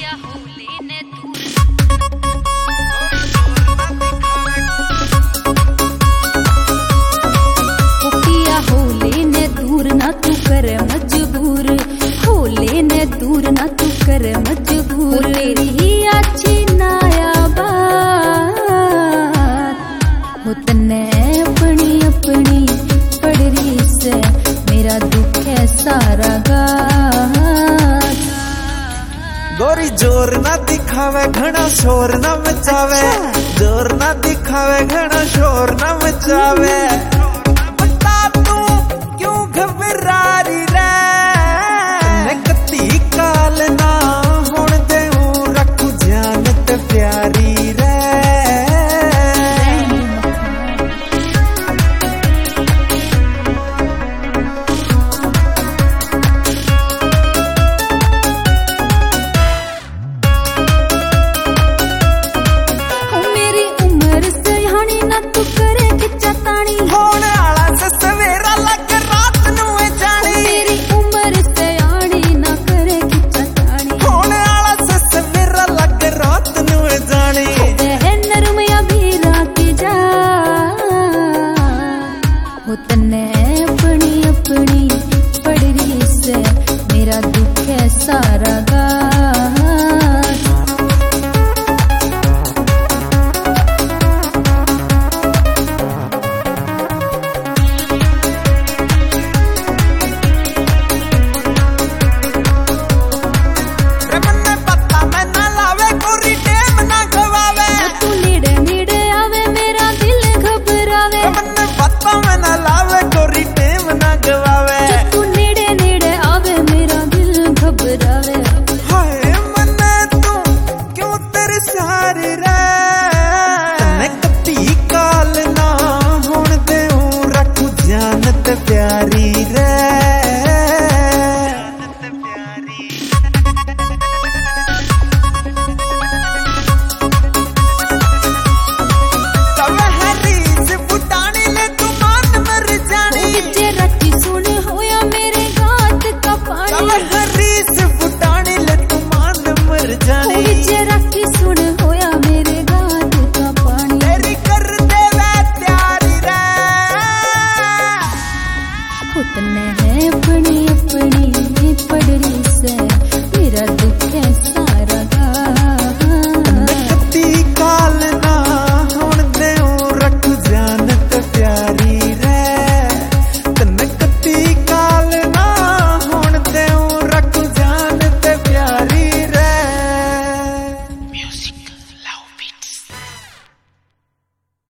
मजबूर हो लेने दूर ना तू कर मजबूर तेरी ही अच्छी नाया बात हो तने अपनी अपनी पड़ रही से मेरा दुख है सारा गात। गोरी जोर ना दिखावे घना शोर ना मचावे, जोर ना दिखावे घना शोर ना मचावे। बता तू क्यों घबरा रही रे, कत्ती काल ना